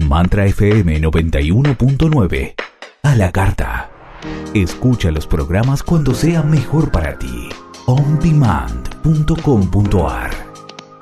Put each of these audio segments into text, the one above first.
Mantra FM 91.9. A la carta. Escucha los programas cuando sea mejor para ti. ondemand.com.ar.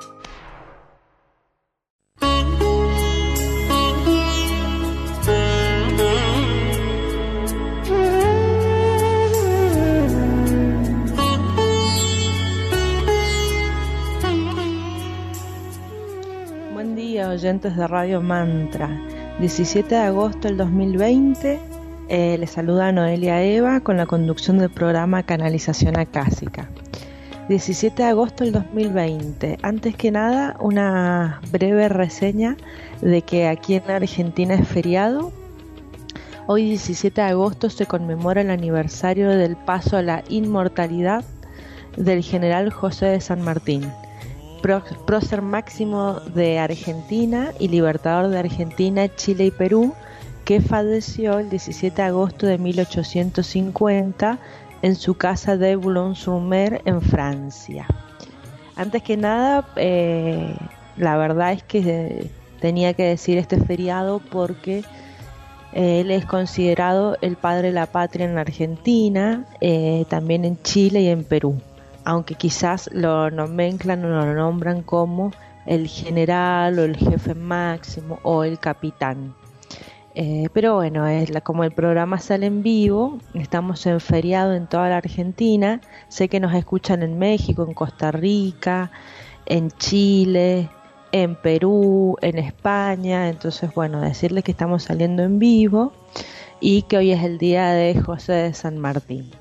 Oyentes de Radio Mantra, 17 de agosto del 2020, les saluda Noelia Eva con la conducción del programa Canalización Acásica. 17 de agosto del 2020, antes que nada una breve reseña de que aquí en Argentina es feriado. Hoy 17 de agosto se conmemora el aniversario del paso a la inmortalidad del general José de San Martín, prócer máximo de Argentina y libertador de Argentina, Chile y Perú, que falleció el 17 de agosto de 1850 en su casa de Boulogne-sur-Mer en Francia. Antes que nada, la verdad es que tenía que decir este feriado porque él es considerado el padre de la patria en Argentina, también en Chile y en Perú, aunque quizás lo nomenclan o lo nombran como el general o el jefe máximo o el capitán. Pero bueno, como el programa sale en vivo, estamos en feriado en toda la Argentina. Sé que nos escuchan en México, en Costa Rica, en Chile, en Perú, en España. Entonces, bueno, decirles que estamos saliendo en vivo y que hoy es el día de José de San Martín.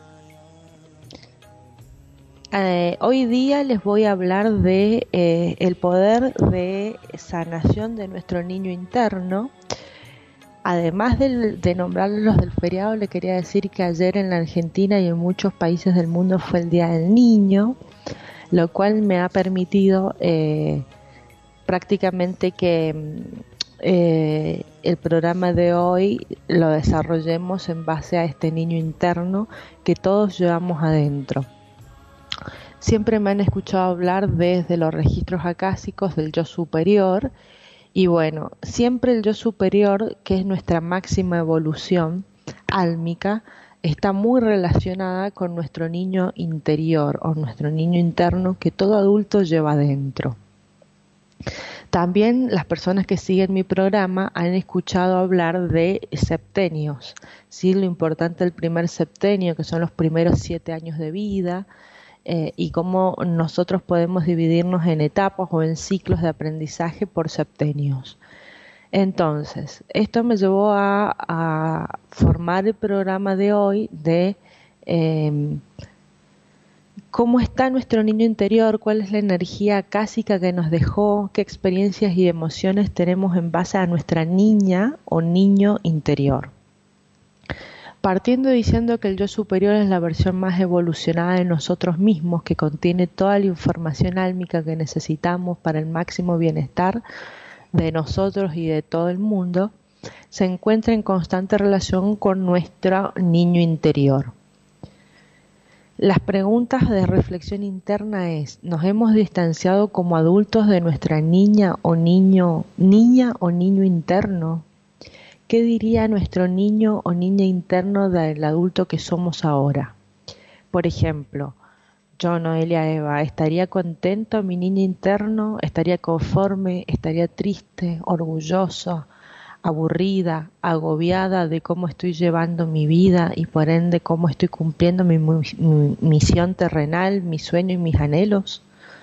Hoy día les voy a hablar de el poder de sanación de nuestro niño interno. Además de nombrarlos del feriado, le quería decir que ayer en la Argentina y en muchos países del mundo fue el Día del Niño, lo cual me ha permitido prácticamente que el programa de hoy lo desarrollemos en base a este niño interno que todos llevamos adentro. Siempre me han escuchado hablar desde los registros acásicos del yo superior y bueno, siempre el yo superior, que es nuestra máxima evolución álmica, está muy relacionada con nuestro niño interior o nuestro niño interno que todo adulto lleva adentro. También las personas que siguen mi programa han escuchado hablar de septenios, ¿sí? Lo importante del primer septenio, que son los primeros 7 años de vida, y cómo nosotros podemos dividirnos en etapas o en ciclos de aprendizaje por septenios. Entonces, esto me llevó a formar el programa de hoy de cómo está nuestro niño interior, cuál es la energía acásica que nos dejó, qué experiencias y emociones tenemos en base a nuestra niña o niño interior. Partiendo diciendo que el yo superior es la versión más evolucionada de nosotros mismos, que contiene toda la información álmica que necesitamos para el máximo bienestar de nosotros y de todo el mundo, se encuentra en constante relación con nuestro niño interior. Las preguntas de reflexión interna es: ¿nos hemos distanciado como adultos de nuestra niña o niño interno? ¿Qué diría nuestro niño o niña interno del adulto que somos ahora? Por ejemplo, yo, Noelia Eva, ¿estaría contento mi niño interno? ¿Estaría conforme? ¿Estaría triste, orgulloso, aburrida, agobiada de cómo estoy llevando mi vida y por ende cómo estoy cumpliendo mi misión terrenal, mi sueño y mis anhelos?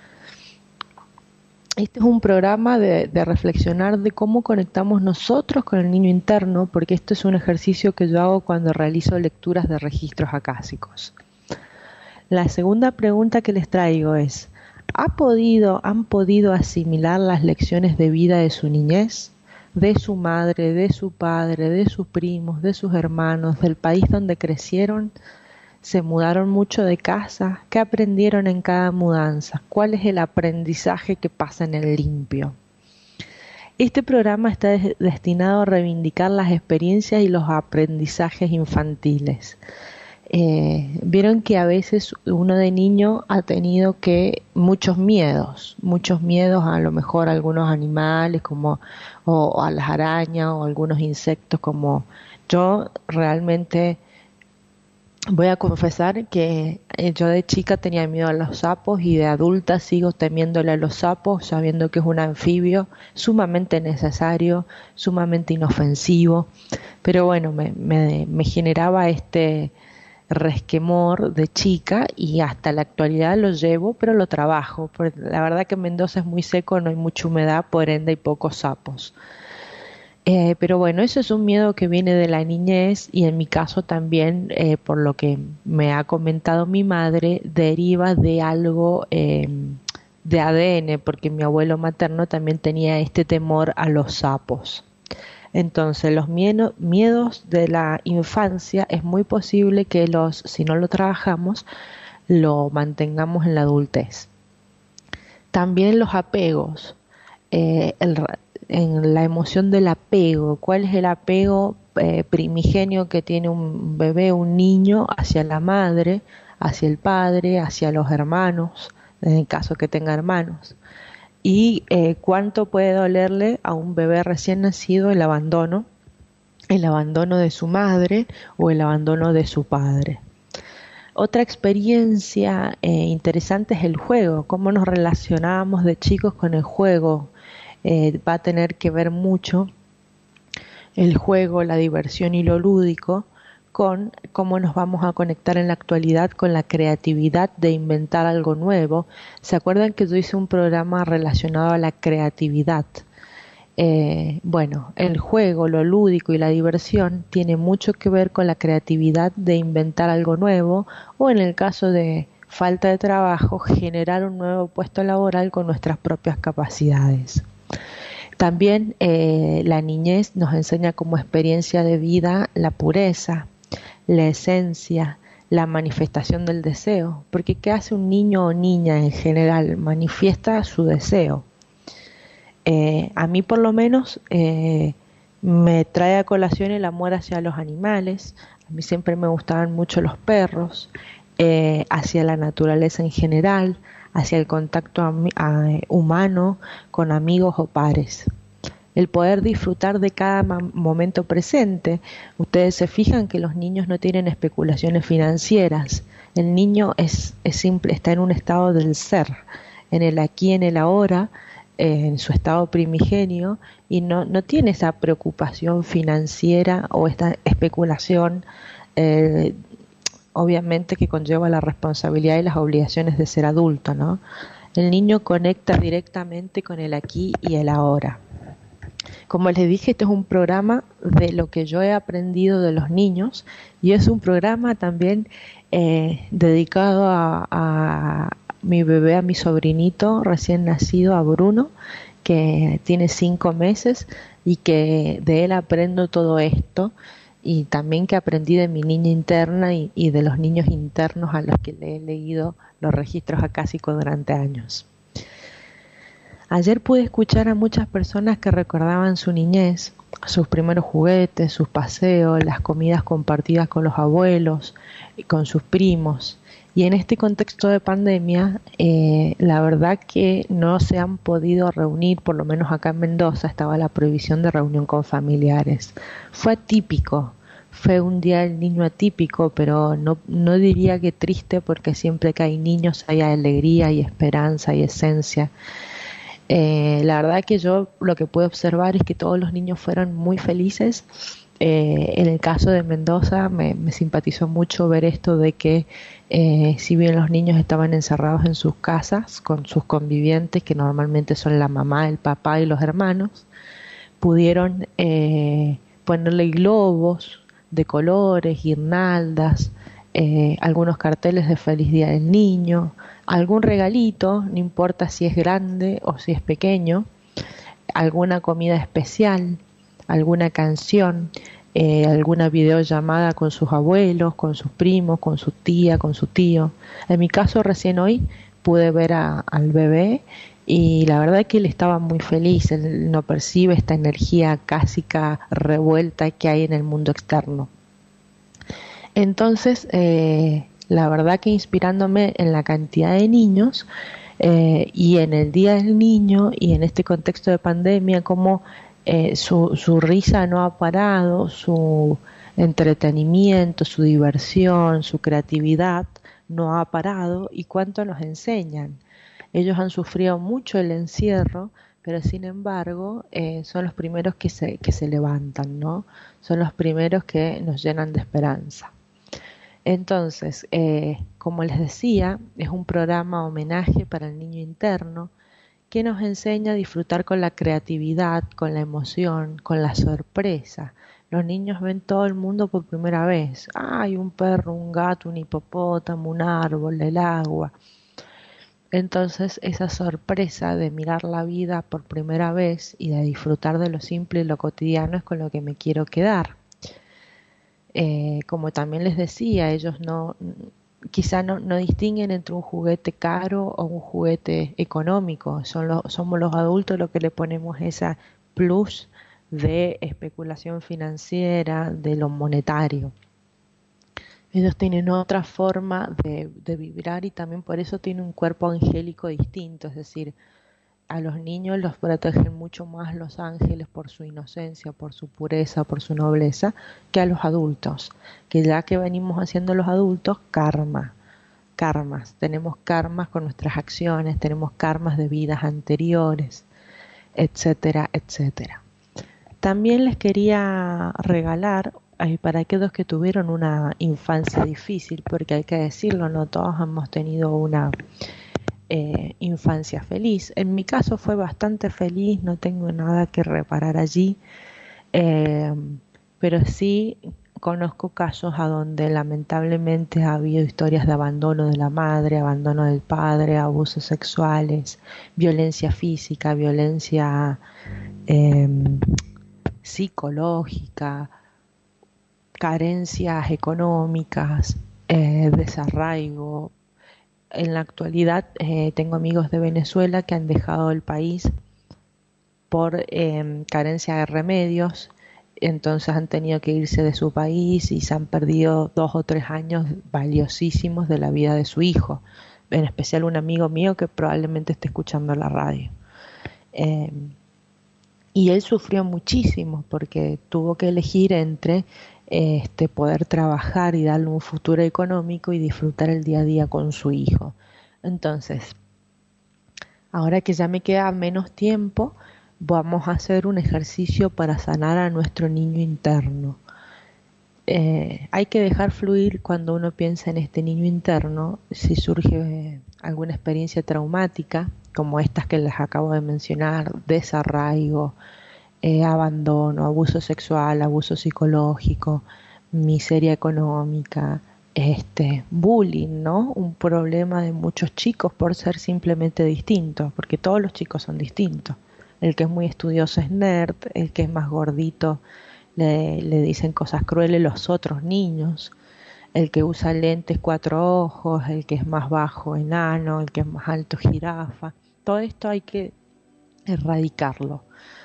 Este es un programa de reflexionar de cómo conectamos nosotros con el niño interno, porque esto es un ejercicio que yo hago cuando realizo lecturas de registros acásicos. La segunda pregunta que les traigo es: ¿han podido asimilar las lecciones de vida de su niñez? De su madre, de su padre, de sus primos, de sus hermanos, del país donde crecieron. ¿Se mudaron mucho de casa? ¿Qué aprendieron en cada mudanza? ¿Cuál es el aprendizaje que pasa en el limpio? Este programa está destinado a reivindicar las experiencias y los aprendizajes infantiles. Vieron que a veces uno de niño ha tenido que muchos miedos a lo mejor a algunos animales como o a las arañas o algunos insectos como yo realmente voy a confesar que yo de chica tenía miedo a los sapos y de adulta sigo temiéndole a los sapos, sabiendo que es un anfibio sumamente necesario, sumamente inofensivo, pero bueno, me generaba este resquemor de chica y hasta la actualidad lo llevo, pero lo trabajo, porque la verdad que Mendoza es muy seco, no hay mucha humedad, por ende hay pocos sapos. Pero bueno, eso es un miedo que viene de la niñez y en mi caso también, por lo que me ha comentado mi madre, deriva de algo de ADN, porque mi abuelo materno también tenía este temor a los sapos. Entonces, los miedos de la infancia es muy posible que si no lo trabajamos, lo mantengamos en la adultez. También los apegos. En la emoción del apego. ¿Cuál es el apego primigenio que tiene un bebé, un niño, hacia la madre, hacia el padre, hacia los hermanos, en el caso que tenga hermanos? Y cuánto puede dolerle a un bebé recién nacido el abandono de su madre o el abandono de su padre. Otra experiencia interesante es el juego, cómo nos relacionábamos de chicos con el juego. Va a tener que ver mucho el juego, la diversión y lo lúdico con cómo nos vamos a conectar en la actualidad con la creatividad de inventar algo nuevo. ¿Se acuerdan que yo hice un programa relacionado a la creatividad? Bueno, el juego, lo lúdico y la diversión tiene mucho que ver con la creatividad de inventar algo nuevo o en el caso de falta de trabajo, generar un nuevo puesto laboral con nuestras propias capacidades. También la niñez nos enseña como experiencia de vida la pureza, la esencia, la manifestación del deseo, porque ¿qué hace un niño o niña en general? Manifiesta su deseo. A mí por lo menos me trae a colación el amor hacia los animales, a mí siempre me gustaban mucho los perros, hacia la naturaleza en general, hacia el contacto humano con amigos o pares. El poder disfrutar de cada momento presente. Ustedes se fijan que los niños no tienen especulaciones financieras. El niño es simple, está en un estado del ser, en el aquí, en el ahora, en su estado primigenio y no tiene esa preocupación financiera o esta especulación obviamente que conlleva la responsabilidad y las obligaciones de ser adulto, ¿no? El niño conecta directamente con el aquí y el ahora. Como les dije, este es un programa de lo que yo he aprendido de los niños y es un programa también dedicado a mi bebé, a mi sobrinito recién nacido, a Bruno, que tiene 5 meses y que de él aprendo todo esto. Y también que aprendí de mi niña interna y de los niños internos a los que le he leído los registros acásicos durante años. Ayer pude escuchar a muchas personas que recordaban su niñez, sus primeros juguetes, sus paseos, las comidas compartidas con los abuelos y con sus primos. Y en este contexto de pandemia, la verdad que no se han podido reunir, por lo menos acá en Mendoza estaba la prohibición de reunión con familiares. Fue atípico, fue un día del niño atípico, pero no diría que triste porque siempre que hay niños hay alegría y esperanza y esencia. La verdad que yo lo que pude observar es que todos los niños fueron muy felices. En el caso de Mendoza me simpatizó mucho ver esto de que si bien los niños estaban encerrados en sus casas con sus convivientes, que normalmente son la mamá, el papá y los hermanos, pudieron ponerle globos de colores, guirnaldas, algunos carteles de Feliz Día del Niño, algún regalito, no importa si es grande o si es pequeño, alguna comida especial, alguna canción, alguna videollamada con sus abuelos, con sus primos, con su tía, con su tío. En mi caso, recién hoy pude ver al bebé y la verdad que él estaba muy feliz, él no percibe esta energía cásica revuelta que hay en el mundo externo. Entonces, la verdad que inspirándome en la cantidad de niños y en el Día del Niño y en este contexto de pandemia, como su risa no ha parado, su entretenimiento, su diversión, su creatividad no ha parado y cuánto nos enseñan. Ellos han sufrido mucho el encierro, pero sin embargo son los primeros que se levantan, ¿no? Son los primeros que nos llenan de esperanza. Entonces, como les decía, es un programa homenaje para el niño interno que nos enseña a disfrutar con la creatividad, con la emoción, con la sorpresa. Los niños ven todo el mundo por primera vez. Hay un perro, un gato, un hipopótamo, un árbol, el agua. Entonces, esa sorpresa de mirar la vida por primera vez y de disfrutar de lo simple y lo cotidiano es con lo que me quiero quedar. Como también les decía, ellos quizá no distinguen entre un juguete caro o un juguete económico. Somos los adultos los que le ponemos esa plus de especulación financiera, de lo monetario. Ellos tienen otra forma de vibrar y también por eso tienen un cuerpo angélico distinto, es decir, a los niños los protegen mucho más los ángeles por su inocencia, por su pureza, por su nobleza, que a los adultos, que ya que venimos haciendo los adultos, karmas, tenemos karmas con nuestras acciones, tenemos karmas de vidas anteriores, etcétera, etcétera. También les quería regalar, para aquellos que tuvieron una infancia difícil, porque hay que decirlo, no todos hemos tenido una infancia feliz. En mi caso fue bastante feliz, no tengo nada que reparar allí, pero sí conozco casos a donde lamentablemente ha habido historias de abandono de la madre, abandono del padre, abusos sexuales, violencia física, violencia psicológica, carencias económicas, desarraigo. En la actualidad tengo amigos de Venezuela que han dejado el país por carencia de remedios, entonces han tenido que irse de su país y se han perdido 2 o 3 años valiosísimos de la vida de su hijo, en especial un amigo mío que probablemente esté escuchando la radio. Y él sufrió muchísimo porque tuvo que elegir entre poder trabajar y darle un futuro económico y disfrutar el día a día con su hijo. Entonces, ahora que ya me queda menos tiempo, vamos a hacer un ejercicio para sanar a nuestro niño interno. Hay que dejar fluir cuando uno piensa en este niño interno, si surge alguna experiencia traumática, como estas que les acabo de mencionar, desarraigo, abandono, abuso sexual, abuso psicológico, miseria económica, bullying, ¿no? Un problema de muchos chicos por ser simplemente distintos, porque todos los chicos son distintos. El que es muy estudioso es nerd, el que es más gordito le dicen cosas crueles los otros niños, el que usa lentes 4 ojos, el que es más bajo enano, el que es más alto jirafa. Todo esto hay que erradicarlo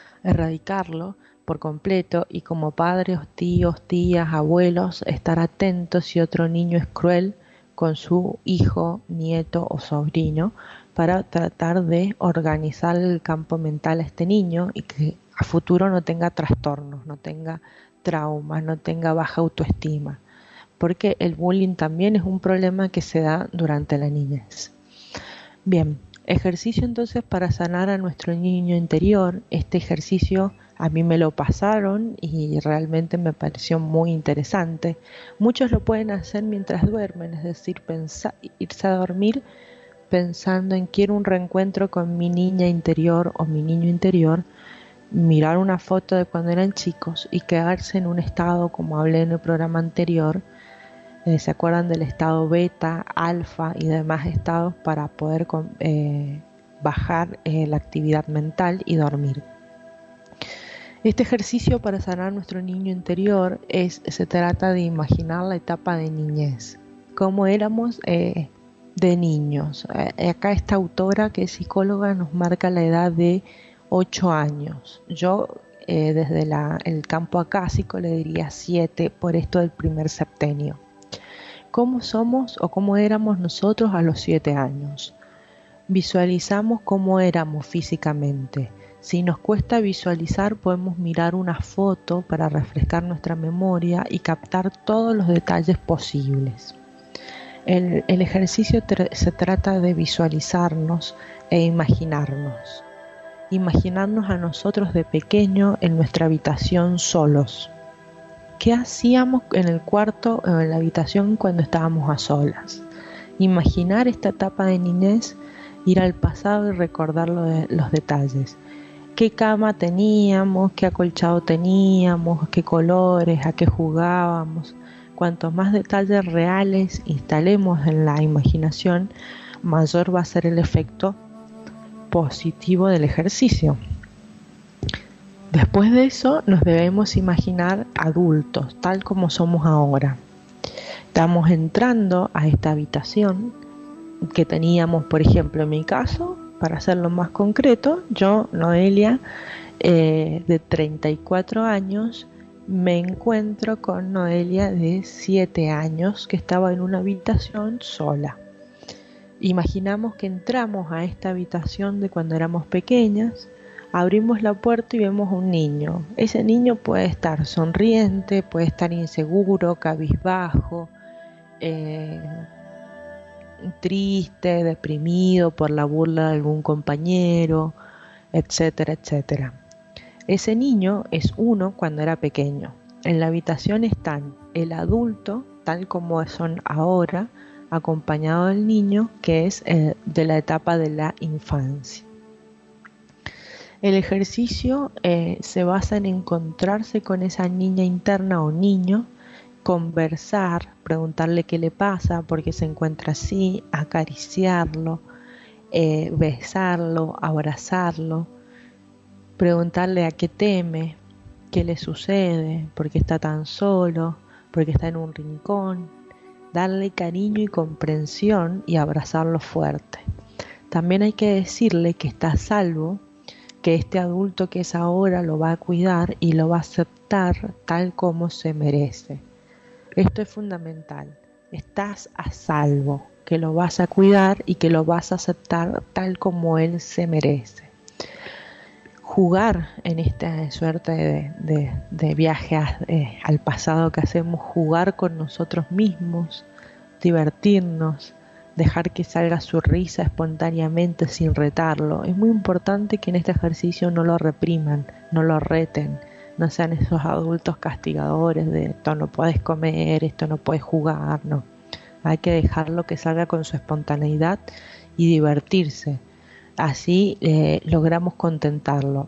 por completo y como padres, tíos, tías, abuelos, estar atentos si otro niño es cruel con su hijo, nieto o sobrino para tratar de organizar el campo mental a este niño y que a futuro no tenga trastornos, no tenga traumas, no tenga baja autoestima, porque el bullying también es un problema que se da durante la niñez. Bien, ejercicio entonces para sanar a nuestro niño interior. Este ejercicio a mí me lo pasaron y realmente me pareció muy interesante. Muchos lo pueden hacer mientras duermen, es decir, irse a dormir pensando en quiero un reencuentro con mi niña interior o mi niño interior, mirar una foto de cuando eran chicos y quedarse en un estado, como hablé en el programa anterior, ¿se acuerdan del estado beta, alfa y demás estados para poder bajar la actividad mental y dormir? Este ejercicio para sanar nuestro niño interior se trata de imaginar la etapa de niñez, cómo éramos de niños. Acá esta autora que es psicóloga nos marca la edad de 8 años. Yo desde el campo acásico le diría 7 por esto del primer septenio. ¿Cómo somos o cómo éramos nosotros a los 7 años? Visualizamos cómo éramos físicamente. Si nos cuesta visualizar, podemos mirar una foto para refrescar nuestra memoria y captar todos los detalles posibles. El ejercicio se trata de visualizarnos e imaginarnos. Imaginarnos a nosotros de pequeño en nuestra habitación solos. ¿Qué hacíamos en el cuarto o en la habitación cuando estábamos a solas? Imaginar esta etapa de niñez, ir al pasado y recordar los detalles. ¿Qué cama teníamos? ¿Qué acolchado teníamos? ¿Qué colores? ¿A qué jugábamos? Cuantos más detalles reales instalemos en la imaginación, mayor va a ser el efecto positivo del ejercicio. Después de eso nos debemos imaginar adultos, tal como somos ahora. Estamos entrando a esta habitación que teníamos, por ejemplo, en mi caso, para hacerlo más concreto, yo, Noelia, de 34 años, me encuentro con Noelia de 7 años que estaba en una habitación sola. Imaginamos que entramos a esta habitación de cuando éramos pequeñas, abrimos la puerta y vemos a un niño. Ese niño puede estar sonriente, puede estar inseguro, cabizbajo, triste, deprimido por la burla de algún compañero, etcétera, etcétera. Ese niño es uno cuando era pequeño. En la habitación están el adulto, tal como son ahora, acompañado del niño, que es de la etapa de la infancia. El ejercicio se basa en encontrarse con esa niña interna o niño, conversar, preguntarle qué le pasa, por qué se encuentra así, acariciarlo, besarlo, abrazarlo, preguntarle a qué teme, qué le sucede, por qué está tan solo, por qué está en un rincón, darle cariño y comprensión y abrazarlo fuerte. También hay que decirle que está a salvo, que este adulto que es ahora lo va a cuidar y lo va a aceptar tal como se merece. Esto es fundamental. Estás a salvo, que lo vas a cuidar y que lo vas a aceptar tal como él se merece. Jugar en esta suerte de viaje al pasado que hacemos, jugar con nosotros mismos, divertirnos, dejar que salga su risa espontáneamente sin retarlo. Es muy importante que en este ejercicio no lo repriman, no lo reten, no sean esos adultos castigadores de esto no puedes comer, esto no puedes jugar, no. Hay que dejarlo que salga con su espontaneidad y divertirse. Así logramos contentarlo.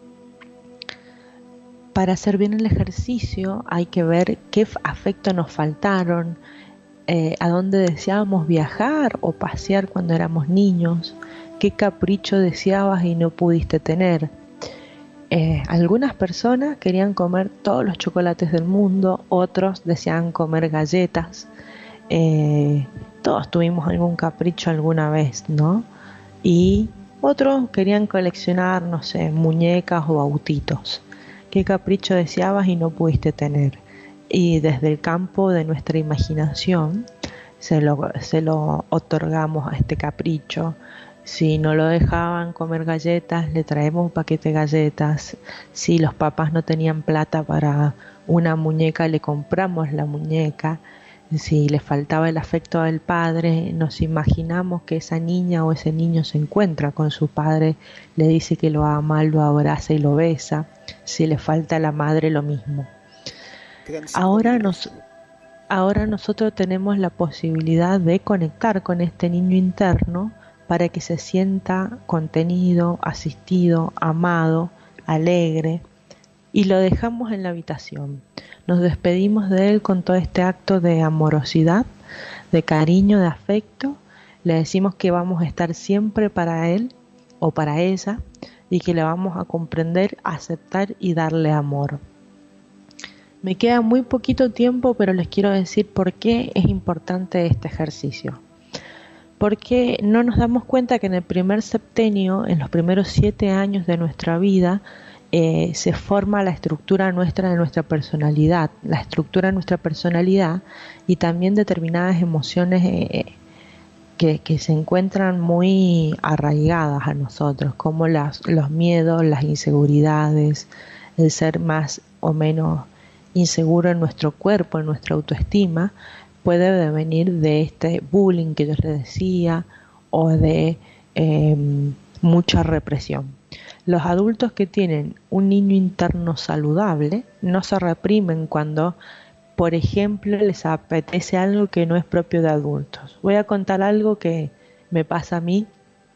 Para hacer bien el ejercicio hay que ver qué afectos nos faltaron, a dónde deseábamos viajar o pasear cuando éramos niños, qué capricho deseabas y no pudiste tener. Algunas personas querían comer todos los chocolates del mundo, otros deseaban comer galletas. Todos tuvimos algún capricho alguna vez, ¿no? Y otros querían coleccionar, no sé, muñecas o autitos. ¿Qué capricho deseabas y no pudiste tener? Y desde el campo de nuestra imaginación se lo otorgamos a este capricho. Si no lo dejaban comer galletas, le traemos un paquete de galletas. Si los papás no tenían plata para una muñeca, le compramos la muñeca. Si le faltaba el afecto del padre, nos imaginamos que esa niña o ese niño se encuentra con su padre, le dice que lo ama, lo abraza y lo besa. Si le falta la madre, lo mismo. Ahora nosotros tenemos la posibilidad de conectar con este niño interno para que se sienta contenido, asistido, amado, alegre, y lo dejamos en la habitación. Nos despedimos de él con todo este acto de amorosidad, de cariño, de afecto. Le decimos que vamos a estar siempre para él o para ella y que le vamos a comprender, aceptar y darle amor. Me queda muy poquito tiempo, pero les quiero decir por qué es importante este ejercicio. Porque no nos damos cuenta que en el primer septenio, en los primeros 7 años de nuestra vida, se forma la estructura nuestra de nuestra personalidad, y también determinadas emociones que se encuentran muy arraigadas a nosotros, como los miedos, las inseguridades, el ser más o menos inseguro en nuestro cuerpo, en nuestra autoestima, puede venir de este bullying que yo les decía, o de mucha represión. Los adultos que tienen un niño interno saludable no se reprimen cuando, por ejemplo, les apetece algo que no es propio de adultos. Voy a contar algo que me pasa a mí,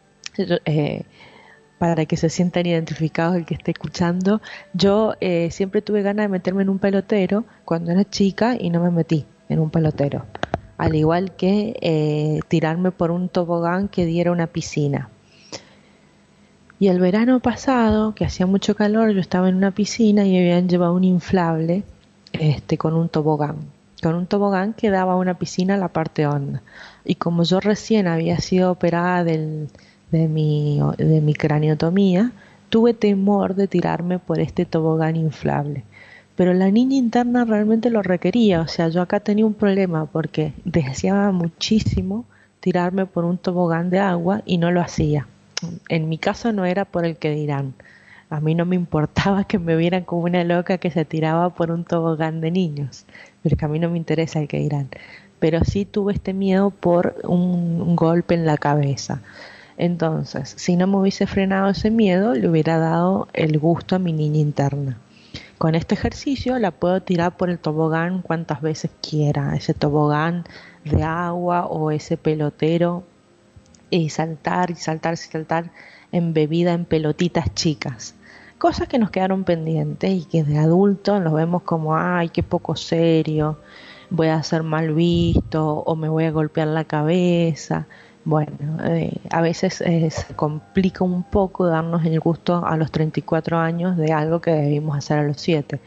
para que se sientan identificados el que esté escuchando. Yo siempre tuve ganas de meterme en un pelotero cuando era chica y no me metí en un pelotero. Al igual que tirarme por un tobogán que diera una piscina. Y el verano pasado, que hacía mucho calor, yo estaba en una piscina y habían llevado un inflable con un tobogán que daba a una piscina a la parte honda. Y como yo recién había sido operada de mi craniotomía, tuve temor de tirarme por este tobogán inflable. Pero la niña interna realmente lo requería. O sea, yo acá tenía un problema porque deseaba muchísimo tirarme por un tobogán de agua y no lo hacía. En mi caso no era por el que dirán. A mí no me importaba que me vieran como una loca que se tiraba por un tobogán de niños, porque a mí no me interesa el que dirán. Pero sí tuve este miedo por un golpe en la cabeza. Entonces, si no me hubiese frenado ese miedo, le hubiera dado el gusto a mi niña interna. Con este ejercicio la puedo tirar por el tobogán cuantas veces quiera, ese tobogán de agua o ese pelotero, y saltar embebida en pelotitas chicas. Cosas que nos quedaron pendientes y que de adultos los vemos como, ay, qué poco serio, voy a ser mal visto o me voy a golpear la cabeza. Bueno, a veces se complica un poco darnos el gusto a los 34 años de algo que debimos hacer a los 7.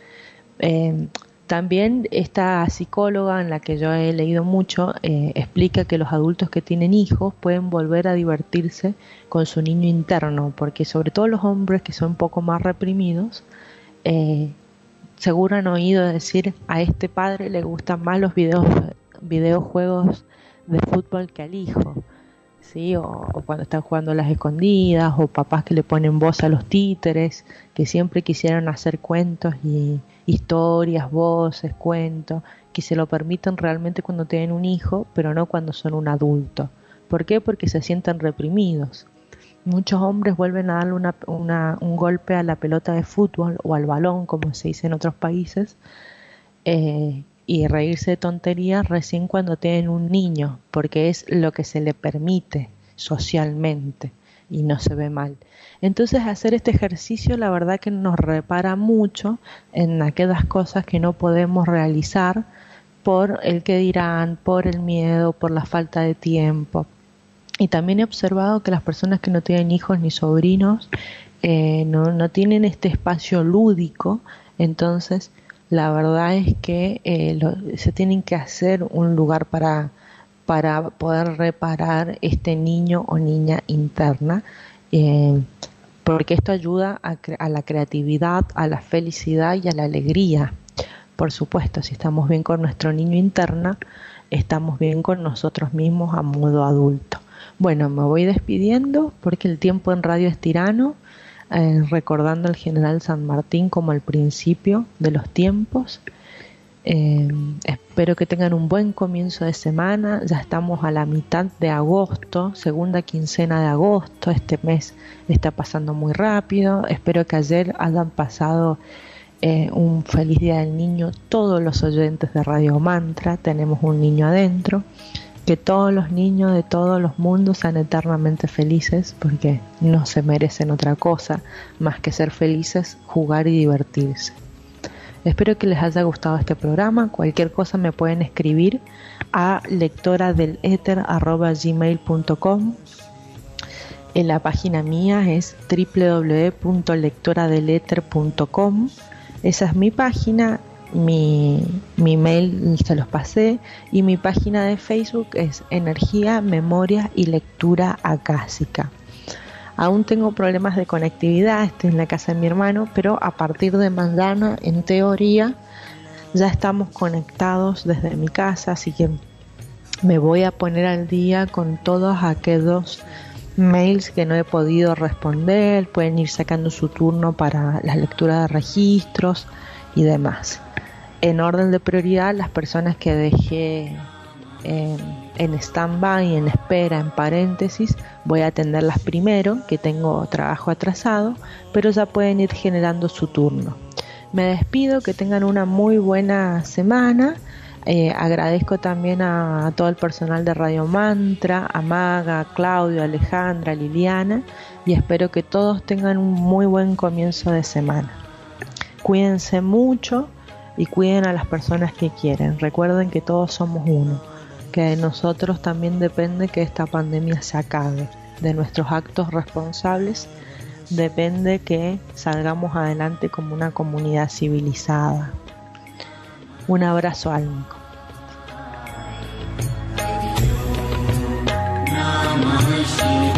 También esta psicóloga, en la que yo he leído mucho, explica que los adultos que tienen hijos pueden volver a divertirse con su niño interno, porque sobre todo los hombres que son un poco más reprimidos, seguro han oído decir, a este padre le gustan más los videojuegos de fútbol que al hijo, ¿sí? O cuando están jugando a las escondidas, o papás que le ponen voz a los títeres, que siempre quisieron hacer cuentos y historias, voces, cuentos, que se lo permiten realmente cuando tienen un hijo, pero no cuando son un adulto. ¿Por qué? Porque se sienten reprimidos. Muchos hombres vuelven a darle un golpe a la pelota de fútbol o al balón, como se dice en otros países, y reírse de tonterías recién cuando tienen un niño, porque es lo que se le permite socialmente y no se ve mal. Entonces hacer este ejercicio la verdad que nos repara mucho en aquellas cosas que no podemos realizar por el que dirán, por el miedo, por la falta de tiempo. Y también he observado que las personas que no tienen hijos ni sobrinos no tienen este espacio lúdico, entonces la verdad es que se tienen que hacer un lugar para poder reparar este niño o niña interna, porque esto ayuda a la creatividad, a la felicidad y a la alegría. Por supuesto, si estamos bien con nuestro niño interno, estamos bien con nosotros mismos a modo adulto. Bueno, me voy despidiendo porque el tiempo en radio es tirano, recordando al general San Martín como el principio de los tiempos. Espero que tengan un buen comienzo de semana. Ya estamos a la mitad de agosto, segunda quincena de agosto. Este mes está pasando muy rápido. Espero que ayer hayan pasado un feliz día del niño todos los oyentes de Radio Mantra. Tenemos un niño adentro. Que todos los niños de todos los mundos sean eternamente felices, porque no se merecen otra cosa más que ser felices, jugar y divertirse. Espero que les haya gustado este programa. Cualquier cosa me pueden escribir a lectoradeleter@gmail.com. La página mía es www.lectoradeleter.com. Esa es mi página. Mi mail se los pasé, y mi página de Facebook es Energía, Memoria y Lectura Acásica. Aún tengo problemas de conectividad, estoy en la casa de mi hermano, pero a partir de mañana, en teoría, ya estamos conectados desde mi casa, así que me voy a poner al día con todos aquellos mails que no he podido responder. Pueden ir sacando su turno para la lectura de registros y demás. En orden de prioridad, las personas que dejé en stand-by, en espera, en paréntesis, voy a atenderlas primero, que tengo trabajo atrasado, pero ya pueden ir generando su turno. Me despido, que tengan una muy buena semana. Agradezco también a todo el personal de Radio Mantra, a Maga, a Claudio, a Alejandra, a Liliana, y espero que todos tengan un muy buen comienzo de semana. Cuídense mucho y cuiden a las personas que quieren. Recuerden que todos somos uno, que de nosotros también depende que esta pandemia se acabe. De nuestros actos responsables depende que salgamos adelante como una comunidad civilizada. Un abrazo álmico. Namah Shivaya.